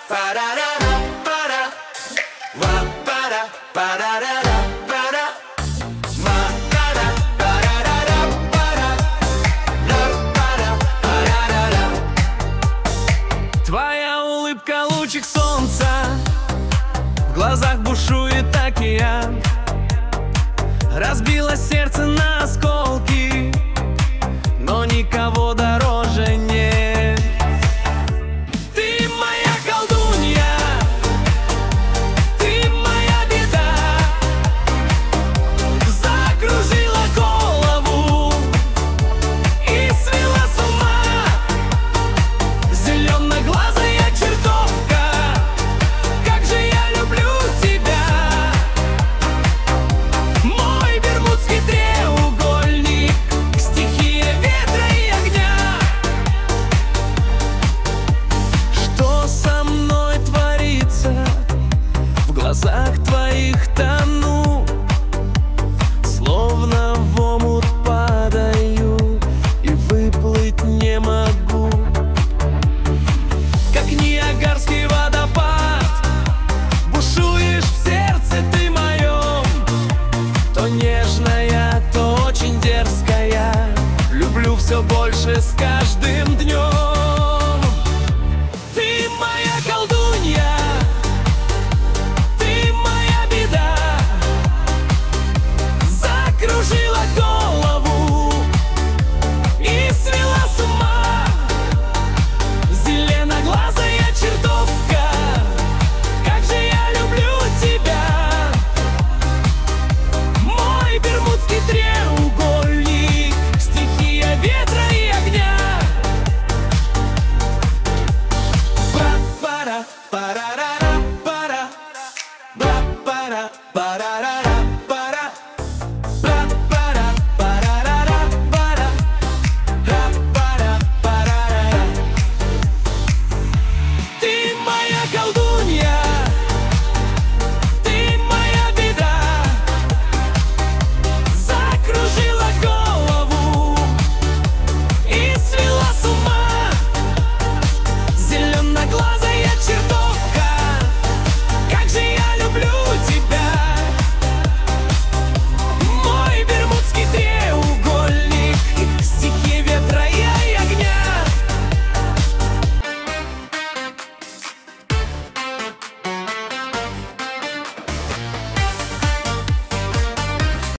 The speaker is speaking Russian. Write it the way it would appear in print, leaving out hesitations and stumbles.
Твоя улыбка — лучик солнца, в глазах бушует океан. Разбило сердце на осколки, но никого дороже нет. Ты моя колдунья, ты моя беда, закружила голову и свела с ума. Зеленоглазая чертовка, как же я люблю тебя. Мой бермудский треугольник, стихия ветра и огня. Что со мной творится? В глазах твоих тону, словно в омут падаю и выплыть не могу. Как Ниагарский водопад, бушуешь в сердце ты моем. То нежная, то очень дерзкая, люблю все больше с каждым днем. Ты моя колдунья, ты моя беда, закружила голову и свела с ума. Зеленоглазая чертовка, как же я люблю тебя. Мой бермудский треугольник, стихия ветра и огня. Пара-пара-пара-ра.